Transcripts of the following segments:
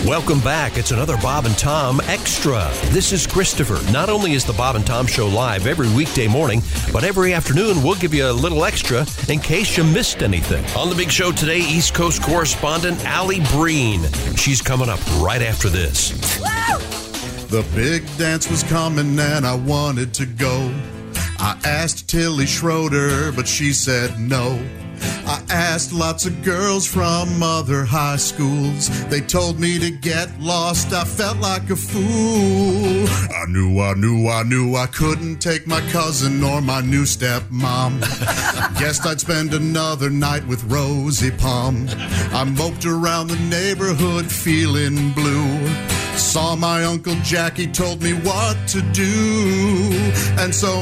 Welcome back. It's another Bob and Tom Extra. This is Christopher. Not only is the Bob and Tom Show live every weekday morning, but every afternoon we'll give you a little extra in case you missed anything. On the big show today, East Coast correspondent Allie Breen. She's coming up right after this. Woo! The big dance was coming and I wanted to go. I asked Tilly Schroeder, but she said no. I asked lots of girls from other high schools. They told me to get lost. I felt like a fool. I knew I couldn't take my cousin or my new stepmom. Guessed I'd spend another night with Rosie Palm. I moped around the neighborhood feeling blue. Saw my Uncle Jackie, told me what to do. And so,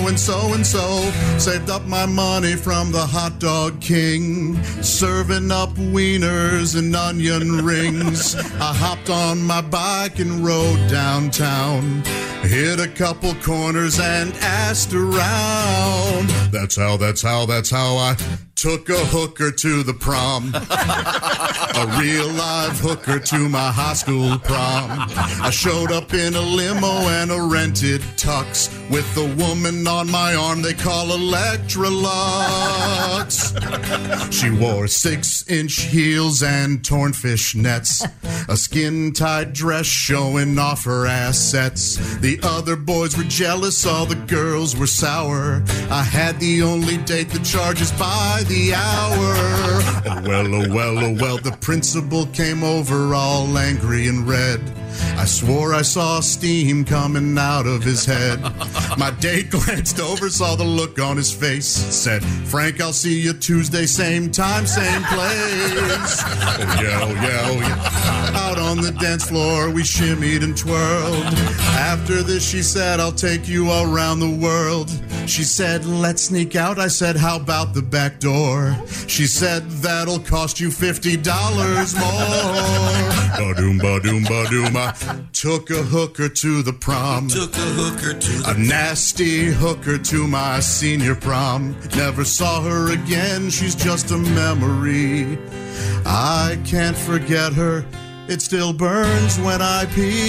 saved up my money from the hot dog king, serving up wieners and onion rings. I hopped on my bike and rode downtown, hit a couple corners and asked around. That's how I took a hooker to the prom. A real live hooker to my high school prom. I showed up in a limo and a rented tux with the woman on my arm they call Electrolux. She wore 6-inch heels and torn fishnets, a skin-tight dress showing off her assets. The other boys were jealous, all the girls were sour. I had the only date that charges by the hour. Oh well, the principal came over all angry and red. I swore I saw steam coming out of his head. My date glanced over, saw the look on his face, said, Frank, I'll see you Tuesday, same time, same place. Oh yeah. Out on the dance floor, we shimmied and twirled. After this, she said, I'll take you around the world. She said, let's sneak out. I said, how about the back door? She said, that'll cost you $50 more. Ba-doom, ba-doom, ba-doom. I took a hooker to the prom. A nasty hooker to my senior prom. Never saw her again, she's just a memory. I can't forget her. It still burns when I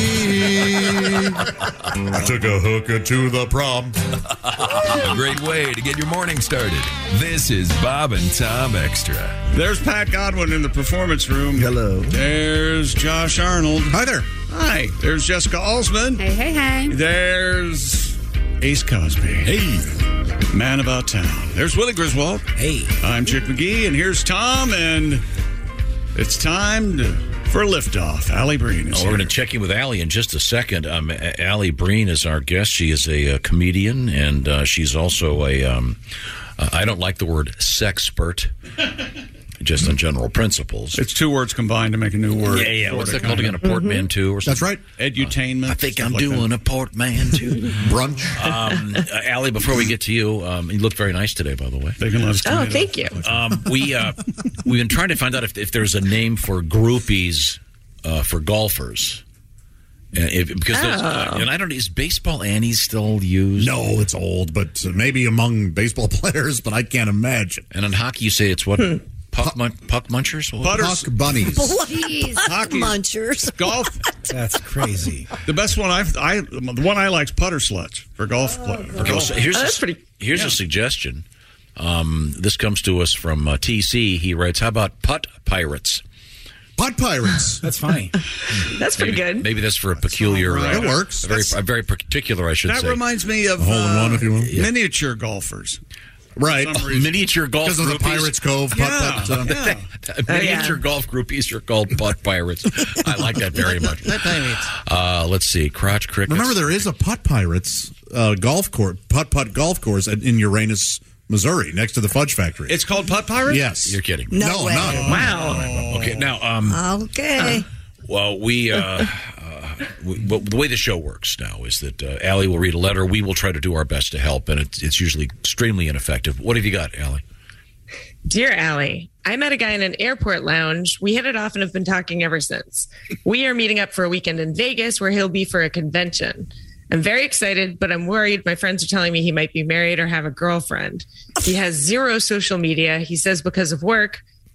pee. I took a hooker to the prom. A great way to get your morning started. This is Bob and Tom Extra. There's Pat Godwin in the performance room. Hello. There's Josh Arnold. Hi there. Hi. There's Jessica Alsman. Hey. There's Ace Cosby. Hey. Man About Town. There's Willie Griswold. Hey. I'm Chick McGee, and here's Tom, and it's time for liftoff. Allie Breen is here. We're going to check in with Allie in just a second. Allie Breen is our guest. She is a comedian, and she's also a, I don't like the word sexpert, just on general principles. It's two words combined to make a new word. Yeah. What's that called again? A portmanteau or something? That's right. Edutainment. I think I'm doing a portmanteau. Brunch. Allie, before we get to you, you look very nice today, by the way. They can let us Thank you. We've been trying to find out if there's a name for groupies for golfers. Because and I don't know, is Baseball Annie still used? No, it's old, but maybe among baseball players, but I can't imagine. And in hockey, you say it's what? Puck munchers? Puck bunnies. Jeez. Hockey. Munchers. Golf. That's crazy. The best one the one I like is putter sluts for golf players. Okay, so here's a suggestion. This comes to us from TC. He writes, how about putt pirates? Putt pirates. That's funny. That's pretty good. Maybe that's for a peculiar... It works. A very particular, I should say. That reminds me of hole-in-one, if you will. Miniature golfers. Right. Miniature golf because of the Pirates Cove. Miniature golf groupies are called putt pirates. I like that very much. Let's see. Crotch crickets. Remember, there is a putt pirates golf course, putt golf course in Uranus, Missouri, next to the Fudge Factory. It's called Putt Pirates? Yes. You're kidding. No, way. not. Wow. Okay, now... Okay. Well, the way the show works now is that Allie will read a letter. We will try to do our best to help, and it's usually extremely ineffective. What have you got, Allie? Dear Allie, I met a guy in an airport lounge. We hit it off and have been talking ever since. We are meeting up for a weekend in Vegas where he'll be for a convention. I'm very excited, but I'm worried. My friends are telling me he might be married or have a girlfriend. He has zero social media. He says because of work,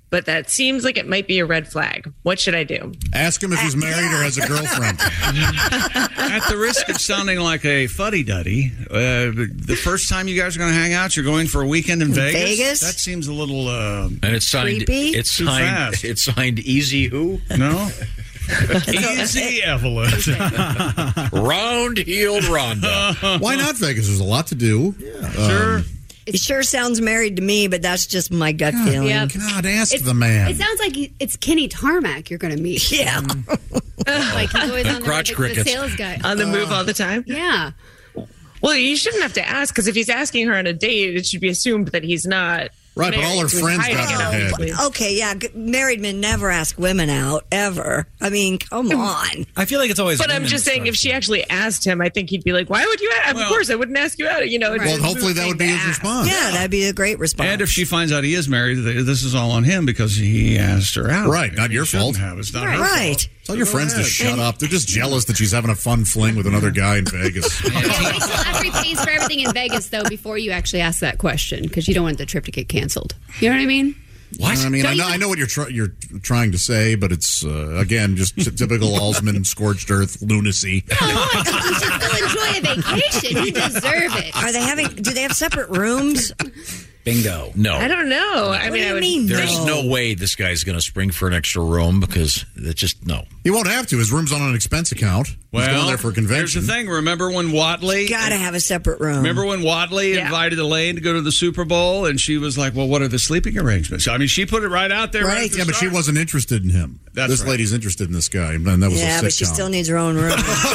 but that seems like it might be a red flag. What should I do? Ask him if he's married or has a girlfriend. At the risk of sounding like a fuddy-duddy, the first time you guys are going to hang out, you're going for a weekend in Vegas? That seems a little and it's signed. creepy? It's signed Easy who? No? Easy Evelyn. Round-heeled Rhonda. Why not Vegas? There's a lot to do. Sure. It sure sounds married to me, but that's just my gut feeling. Yep. God, ask the man. It sounds like it's Kenny Tarmac you're going to meet. Yeah. Like he's always on crotch the crickets. sales guy. On the move all the time? Yeah. Well, you shouldn't have to ask, because if he's asking her on a date, it should be assumed that he's not. Right, but all her married, so he's friends hiding got in her it. head. Okay, yeah. Married men never ask women out, ever. I mean, come on. I feel like it's always. But I'm women just saying, that if she actually asked him, I think he'd be like, "Why would you ask? Well- Of course, I wouldn't ask you out." You know. it's Well, a hopefully rude that thing would be to his ask. response. Yeah, that'd be a great response. And if she finds out he is married, this is all on him because he asked her out. Right, not your He shouldn't fault. have. It's not her Right. fault. Tell your friends to shut up. They're just jealous that she's having a fun fling with another guy in Vegas. Wait till after he pays for everything in Vegas, though, before you actually ask that question, because you don't want the trip to get canceled. You know what I mean? What? I mean, I know what you're trying to say, but it's again just typical Alsman scorched earth lunacy. No, you should still enjoy a vacation. You deserve it. Are they having? Do they have separate rooms? bingo. No. I don't know. I What mean, do I you would. mean? There's no way this guy's going to spring for an extra room because it's just no. He won't have to. His room's on an expense account. He's going there for a here's convention. the thing. Remember when Wadley? Gotta have a separate room. Remember when Wadley invited Elaine to go to the Super Bowl, and she was like, "Well, what are the sleeping arrangements?" I mean, she put it right out there. Right. at the Yeah, but she start. wasn't interested in him. That's this right. lady's interested in this guy, and that was a Yeah, sitcom. but she still needs her own room.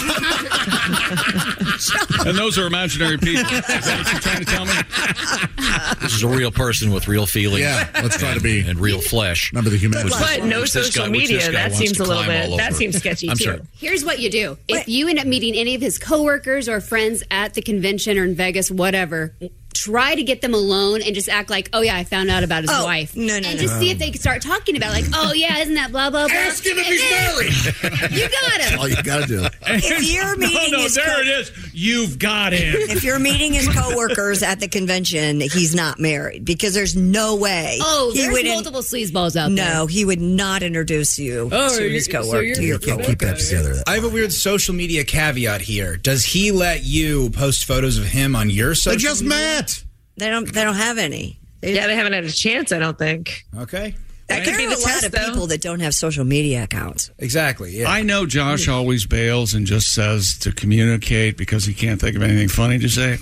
And those are imaginary people. Is that what you're trying to tell me? This is a real person with real feelings. Yeah, let's try to be. And real flesh. Remember the humanity. But no Which this social guy- which media. this guy That wants seems to a little climb bit. all That over. seems sketchy I'm too. sorry. Here's what you do. If you end up meeting any of his coworkers or friends at the convention or in Vegas, whatever, try to get them alone and just act like, oh, yeah, I found out about his wife. No. And just see if they can start talking about it, like, oh, yeah, isn't that blah, blah, blah. Ask him if he's married. You got him. All you got to do. If you're meeting his there it is. You've got him. if you're meeting his coworkers at the convention, he's not married because there's no way. Oh, he there's wouldn't- multiple sleazeballs out there. No, he would not introduce you to his coworker. To your coworker. Keep that together. I have a weird social media caveat here. Does he let you post photos of him on your social They just media? met. They don't have any. Yeah, they haven't had a chance. I don't think. Okay. That could There be are the a lot test, of though. people that don't have social media accounts. Exactly. Yeah. I know Josh always bails and just says to communicate because he can't think of anything funny to say.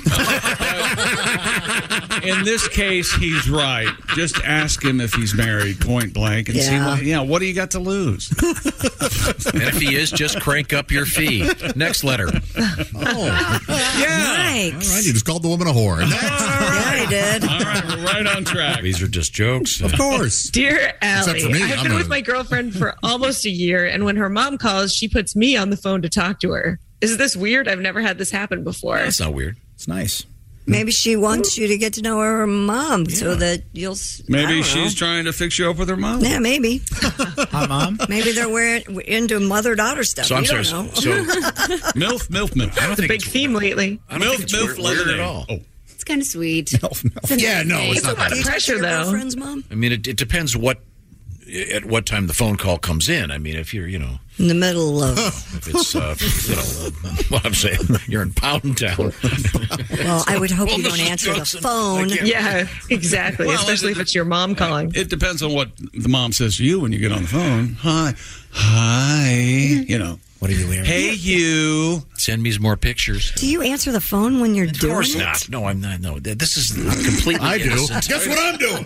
In this case, he's right. Just ask him if he's married, point blank, and see what do you got to lose? And if he is, just crank up your fee. Next letter. Oh, Right. all right. You just called the woman a whore. Next. Yeah, he did. All right, we're right on track. These are just jokes. Of course. Dear Allie, Except for me, I've I'm been a- with my girlfriend for almost a year, and when her mom calls, she puts me on the phone to talk to her. Is this weird? I've never had this happen before. That's not weird. It's nice. Maybe she wants you to get to know her mom so that you'll. I Maybe don't she's know. trying to fix you up with her mom. Yeah, maybe. Hi, Mom. Maybe they're into mother-daughter stuff. So I'm You sorry. don't know. So Milf. I don't think Big it's theme lately. I don't think it's weird lemonade. at all. Oh, It's kind of sweet. Yeah, no, it's It's a not lot that. of pressure, Your though. girlfriend's mom I mean, it depends at what time the phone call comes in. I mean, if you're, in the middle of. if it's, what I'm saying, you're in Pound Town. Well, I would hope Well, you don't Mrs. answer the Johnson, phone. I can't- Yeah, exactly. Well, Especially if it's your mom calling. it depends on what the mom says to you when you get on the phone. Hi. You know. What are you wearing? Hey, you. Send me some more pictures. Do you answer the phone when you're Of doing course it? not. No, I'm not. No, this is completely I do. innocent. Guess what I'm doing?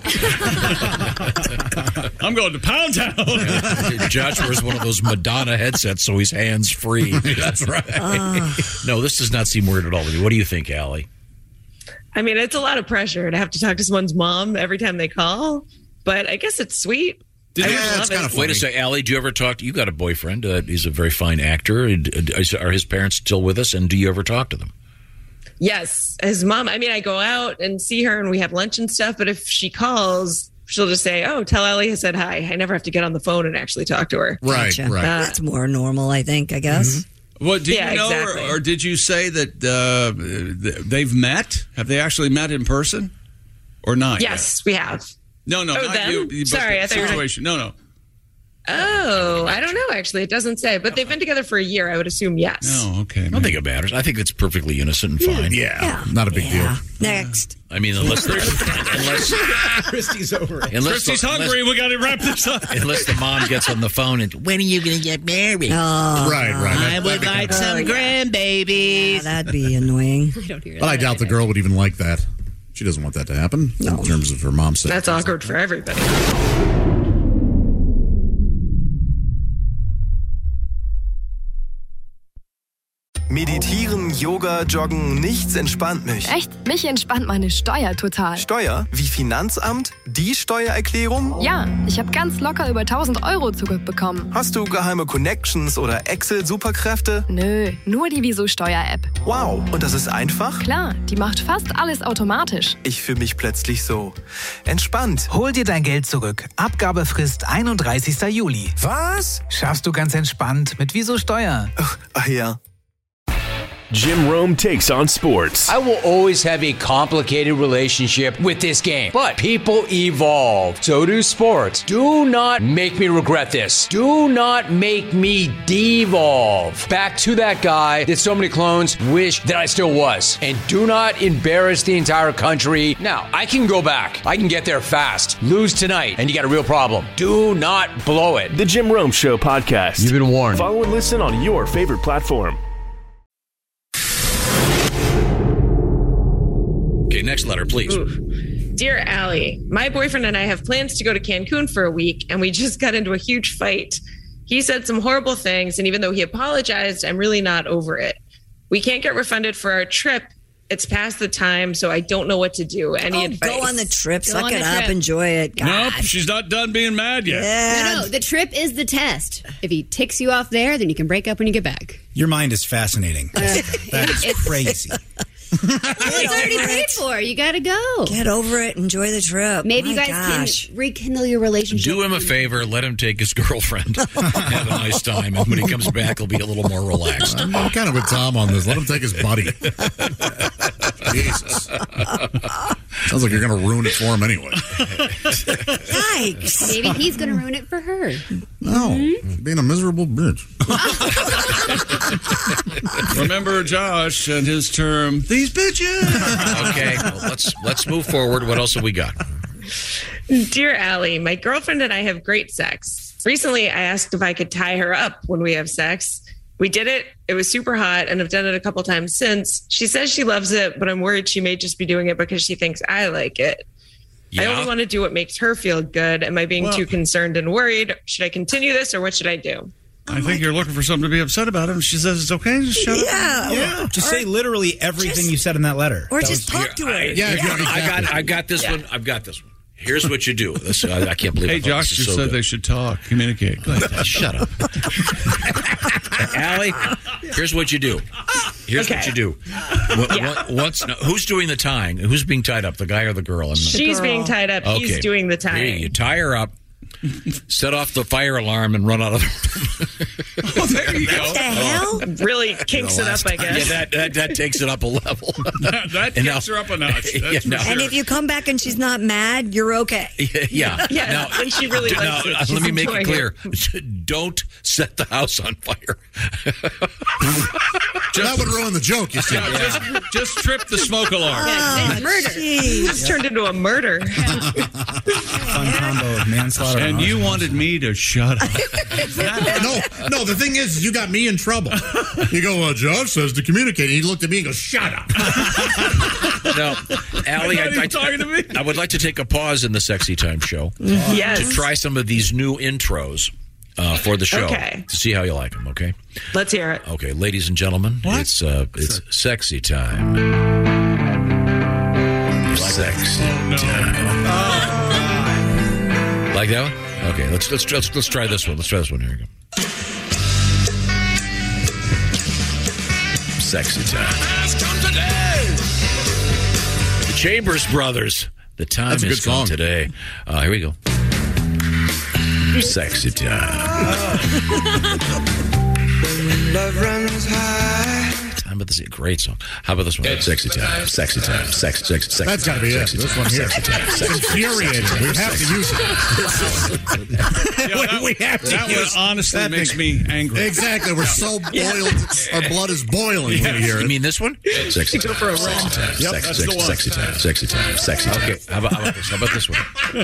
I'm going to Pound Town. Josh wears one of those Madonna headsets, so he's hands free. That's right. No, this does not seem weird at all. What do you think, Allie? I mean, it's a lot of pressure to have to talk to someone's mom every time they call, but I guess it's sweet. I would Yeah, love it's kind it. of funny. Wait a second, Allie. Do you ever talk? You got a boyfriend? He's a very fine actor. Are his parents still with us? And do you ever talk to them? Yes, his mom. I mean, I go out and see her and we have lunch and stuff, but if she calls, she'll just say, oh, tell Allie I said hi. I never have to get on the phone and actually talk to her. Right, Gotcha. right. That's more normal, I think, I guess. What do Yeah, you know, exactly. or did you say that they've met? Have they actually met in person, or not? Yes, we have. No, Oh, not them? you. Sorry, I thought you were- situation. No. Oh, I don't know, actually. It doesn't say. But they've been together for a year. I would assume yes. Oh, okay. I don't think it matters. I think it's perfectly innocent and fine. Yeah, not a big deal. Next. I mean, unless Christy's over it. Christy's hungry. We got to wrap this up. Unless the mom gets on the phone and, when are you going to get married? Right. I would like some grandbabies. Yeah, that'd be annoying. I don't hear But I that doubt the either. girl would even like that. She doesn't want that to happen in terms of her mom's sake. That's awkward for everybody. Meditieren, Yoga, Joggen, nichts entspannt mich. Echt? Mich entspannt meine Steuer total. Steuer? Wie Finanzamt? Die Steuererklärung? Ja, ich habe ganz locker über 1.000 Euro zurückbekommen. Hast du geheime Connections oder Excel-Superkräfte? Nö, nur die Wieso-Steuer-App. Wow, und das ist einfach? Klar, die macht fast alles automatisch. Ich fühle mich plötzlich so entspannt. Hol dir dein Geld zurück. Abgabefrist 31. Juli. Was? Schaffst du ganz entspannt mit Wieso Steuer. Ach ja. Jim Rome takes on sports. I will always have a complicated relationship with this game, but people evolve. So do sports. Do not make me regret this. Do not make me devolve back to that guy that so many clones wish that I still was. And do not embarrass the entire country. Now, I can go back. I can get there fast. Lose tonight, and you got a real problem. Do not blow it. The Jim Rome Show podcast. You've been warned. Follow and listen on your favorite platform. Okay, next letter, please. Oof. Dear Allie, my boyfriend and I have plans to go to Cancun for a week, and we just got into a huge fight. He said some horrible things, and even though he apologized, I'm really not over it. We can't get refunded for our trip. It's past the time, so I don't know what to do. Any advice? Go on the trip. Go Suck on it the up. trip. Enjoy it. God. Nope, she's not done being mad yet. Yeah. No, the trip is the test. If he ticks you off there, then you can break up when you get back. Your mind is fascinating. That is crazy. It's already paid for. You got to go. Get over it. Enjoy the trip. Maybe you My guys can rekindle your relationship. Do him a favor. Let him take his girlfriend. Have a nice time. And when he comes back, he'll be a little more relaxed. I'm kind of with Tom on this. Let him take his buddy. Jesus. Sounds like you're going to ruin it for him anyway. Yikes. Maybe he's going to ruin it for her. No. Being a miserable bitch. Remember Josh and his term, these bitches. Okay, well, let's move forward. What else have we got? Dear Allie, my girlfriend and I have great sex. Recently, I asked if I could tie her up when we have sex. We did it. It was super hot, and I've done it a couple times since. She says she loves it, but I'm worried she may just be doing it because she thinks I like it. I only want to do what makes her feel good. Am I being too concerned and worried? Should I continue this, or what should I do? I think you're looking for something to be upset about. And she says it's okay. Just shut up. Yeah. Just say literally everything you said in that letter. Or just talk to her. I got this one. I've got this one. Here's what you do. This, I can't believe. Hey, Josh just said they should talk, communicate. Shut up, Allie. Here's what you do. Here's what you do. Who's doing the tying? Who's being tied up? The guy or the girl? She's being tied up. Okay. He's doing the tying. You tie her up. Set off the fire alarm and run out of the room. Oh, there you go. What the hell? Really kinks it up, I guess. Yeah, that takes it up a level. that takes her up a notch. That's for sure. And if you come back and she's not mad, you're okay. Yeah. Yeah, when she really likes it. Let me make it enjoying clear. Don't set the house on fire. That would ruin the joke, you see. Just trip the smoke alarm. Murder. It's turned into a murder. Fun combo of manslaughter. And you wanted me to shut up. No, the thing is, you got me in trouble. You go, Josh says to communicate. And he looked at me and goes, shut up. No, Allie, talking to me? I would like to take a pause in the Sexy Time show Yes. to try some of these new intros for the show to see how you like them, okay? Let's hear it. Okay, ladies and gentlemen, it's Sexy Time. Sexy time. Like that one? Okay, let's try this one. Let's try this one. Here we go. Sexy time. The Chambers Brothers. The time That's a has good come song. today. Here we go. Sexy time. Love runs high. How about this? Great song. How about this one? Sexy time. Sexy time. Sexy. That's got to be it. This one here. It's infuriating. We have to use it. We have to. That one honestly makes me angry. Exactly. We're so boiled. Our blood is boiling when we hear it. You mean this one? Sexy time. Go for a run. Yep, that's the one. Sexy time. Sexy time. Sexy time. Okay. How about this? How about this one?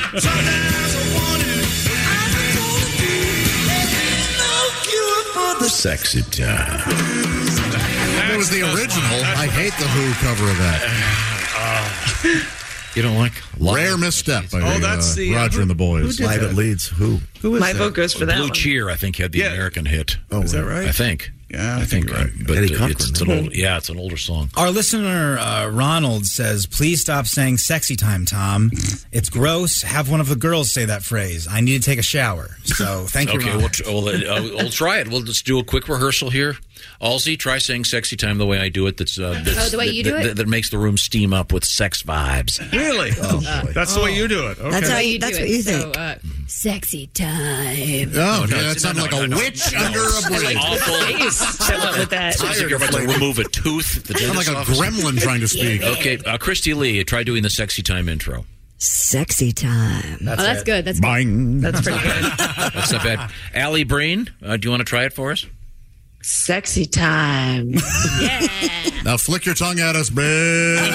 Sexy time. It was the original. I hate the Who cover of that. You don't like Rare Misstep by that's the Roger and the Boys. Live at Leeds. Who is My that? vote goes for that Blue one. Cheer, I think, had the American hit. Oh, Is that right? I think. Yeah, I think you're right. But Eddie Cochran, it's an old, it's an older song. Our listener, Ronald, says, please stop saying sexy time, Tom. It's gross. Have one of the girls say that phrase. I need to take a shower. So thank you, Okay, Ronald. we'll try it. We'll just do a quick rehearsal here. Alzy, try saying sexy time the way I do it. That's the way you do it? That makes the room steam up with sex vibes. Really? That's the way you do it. Okay. That's how That's you. That's do what it. you think. So, sexy time. Oh, yeah, that sounded like a witch under a bridge. Awful. With that. Sounds like you're about to remove a tooth at the Sound like dentist's a office. gremlin trying to speak. Okay, Christy Lee, try doing the sexy time intro. Sexy time. That's good. That's good. Bang. That's pretty good. That's not bad. Allie Breen, do you want to try it for us? Sexy time. Yeah. Now flick your tongue at us, bitch.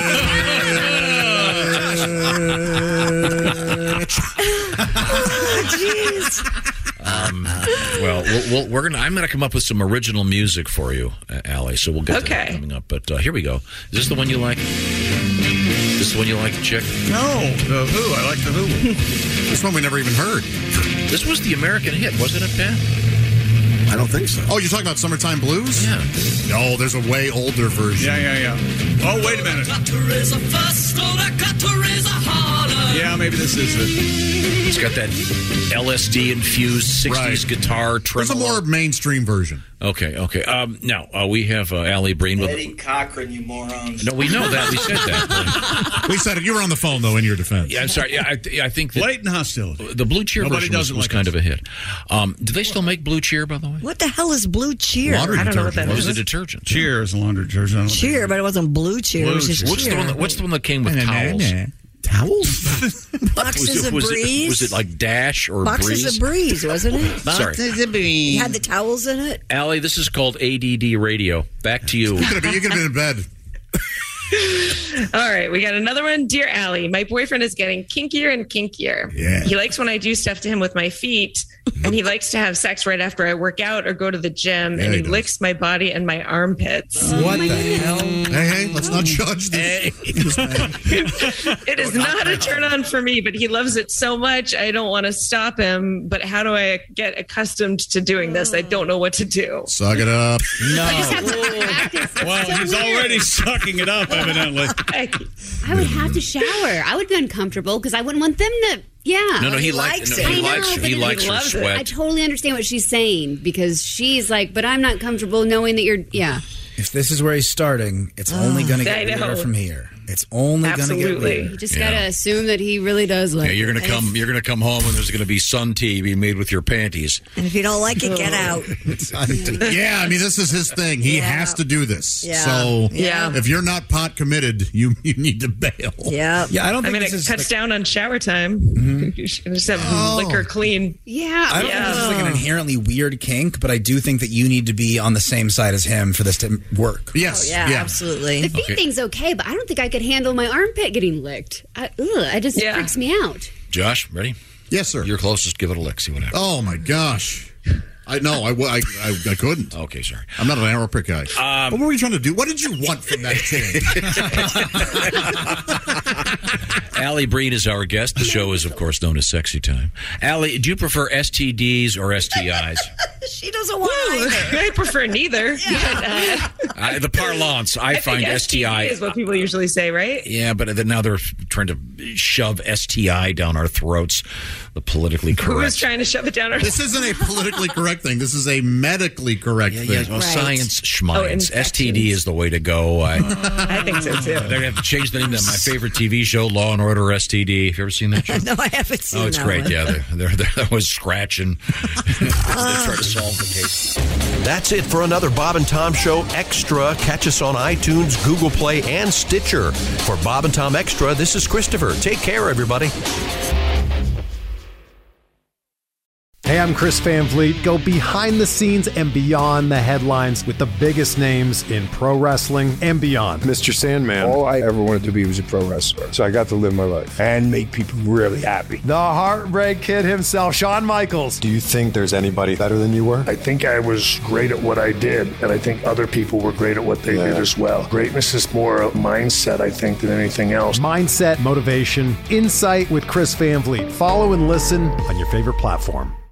Jeez. Well, I'm gonna come up with some original music for you, Allie. So we'll get to that Okay. coming up. But here we go. Is this the one you like? This the one you like, Chick? No, the Who. I like the Who. This one we never even heard. This was the American hit, wasn't it, Pat? I don't think so. Oh, you're talking about Summertime Blues? Yeah. No, there's a way older version. Yeah. Oh, wait a minute. Yeah, maybe this is it. It's got that LSD infused 60s guitar There's tremolo. a more mainstream version. Okay. Now we have Allie Breen with Eddie Cochran, you morons. No, we know that. We said that. We said it. You were on the phone, though, in your defense. Yeah, I'm sorry. Yeah, I think that Blatant hostility. the Blue Cheer Nobody version was kind of a hit. Do they still make Blue Cheer, by the way? What the hell is Blue Cheer? Laundry I don't know what that What was is. the detergent? Cheer is a laundry detergent. Cheer, but it wasn't Blue Cheer. It was just What's Cheer. the one that came with towels? Towels? Boxes of Breeze? Was it like Dash or Boxes Breeze? of Breeze, wasn't it? Sorry. You had the towels in it? Allie, this is called ADD Radio. Back to you. You could have been in bed. All right, we got another one. Dear Allie, my boyfriend is getting kinkier and kinkier. Yeah. He likes when I do stuff to him with my feet, and he likes to have sex right after I work out or go to the gym, Yeah, and he he does. licks my body and my armpits. What the hell? Hey, let's not judge this. It is not a turn on for me, but he loves it so much. I don't want to stop him. But how do I get accustomed to doing this? I don't know what to do. Suck it up. Well, he's already sucking it up, evidently. I would have to shower. I would be uncomfortable because I wouldn't want them to. Yeah. No, he likes her loves it. sweat. I totally understand what she's saying because she's like, but I'm not comfortable knowing that you're. Yeah. If this is where he's starting, it's only going to I get know. weirder from here. It's only going to get Absolutely. weirder. You just gotta assume that he really does like. Yeah, you're gonna it. come. You're gonna come home and there's gonna be sun tea being made with your panties. And if you don't like it, get out. Yeah, I mean, this is his thing. He has to do this. Yeah. So Yeah. if you're not pot committed, you need to bail. Yeah. Yeah, I don't I think mean, this it is cuts like, down on shower time. You should just have liquor clean. Yeah. I don't think this is like an inherently weird kink, but I do think that you need to be on the same side as him for this to work. Yes. Yeah, absolutely. The feet thing's okay, but I don't think I could handle my armpit getting licked. It just freaks me out. Josh, ready? Yes, sir. You're closest. Give it a lick. See what happens. Oh my gosh. I couldn't. Okay, sorry. I'm not an arrow prick guy. What were you trying to do? What did you want from that thing? Allie Breen is our guest. The show is, of course, known as Sexy Time. Allie, do you prefer STDs or STIs? She doesn't want either. I prefer neither. The parlance, I find think STI is what people usually say, right? Yeah, but then now they're trying to shove STI down our throats. The politically Who was correct. trying to shove it down our This isn't a politically correct thing. This is a medically correct thing. Yeah, well, science schmience. STD is the way to go. I think so too. They're going to have to change the name to my favorite TV show, Law and Order STD. Have you ever seen that show? No, I haven't seen Oh, it's that great. one. Yeah, they're always scratching. They're trying to solve the case. That's it for another Bob and Tom Show Extra. Catch us on iTunes, Google Play, and Stitcher. For Bob and Tom Extra, this is Christopher. Take care, everybody. Hey, I'm Chris Van Vliet. Go behind the scenes and beyond the headlines with the biggest names in pro wrestling and beyond. Mr. Sandman. All I ever wanted to be was a pro wrestler. So I got to live my life and make people really happy. The Heartbreak Kid himself, Shawn Michaels. Do you think there's anybody better than you were? I think I was great at what I did, and I think other people were great at what they did as well. Greatness is more a mindset, I think, than anything else. Mindset, motivation, insight with Chris Van Vliet. Follow and listen on your favorite platform.